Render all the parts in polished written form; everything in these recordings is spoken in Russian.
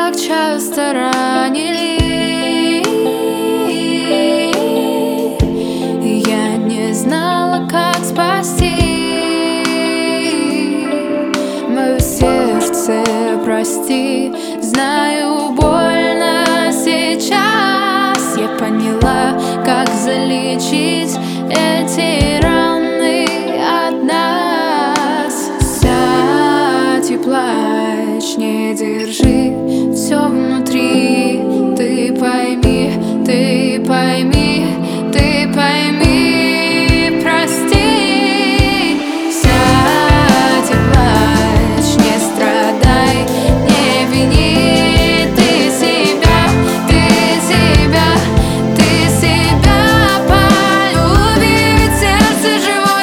так часто ранили, и я не знала, как спасти мое сердце, прости. Знаю, больно сейчас. Я поняла, как залечить эти раны от нас. Сядь и плачь, не держи все внутри. Ты пойми, ты пойми, ты пойми, прости. Сядь и плачь, не страдай, не вини ты себя, ты себя, ты себя. Полюби, ведь сердце живое.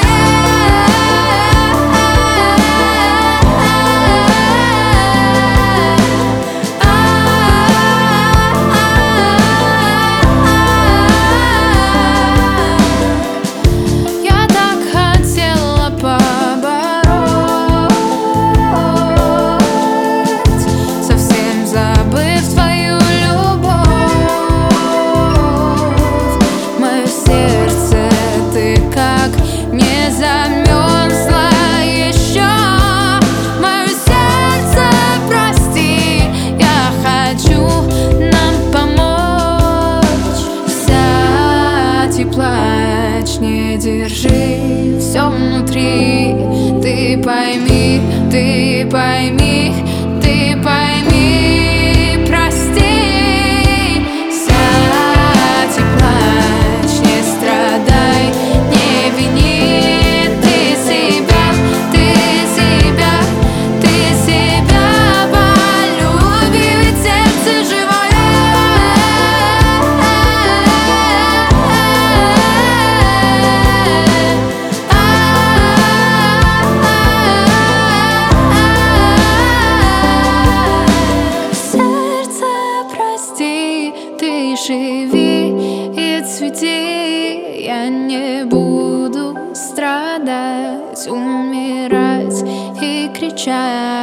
Я так хотела побороть, совсем забыв твою любовь. Мое сердце, ты как не замерзла еще. Мое сердце, прости, я хочу нам помочь. Сядь и плачь, не держи все внутри. Ты пойми, ты пойми, ты пойми, прости. Сядь и плачь, не страдай, не вини ты себя, ты себя, ты себя. Полюби, ведь сердце живое. Сердце, прости, ты живи и цвети. Я не буду страдать, умирать и кричать.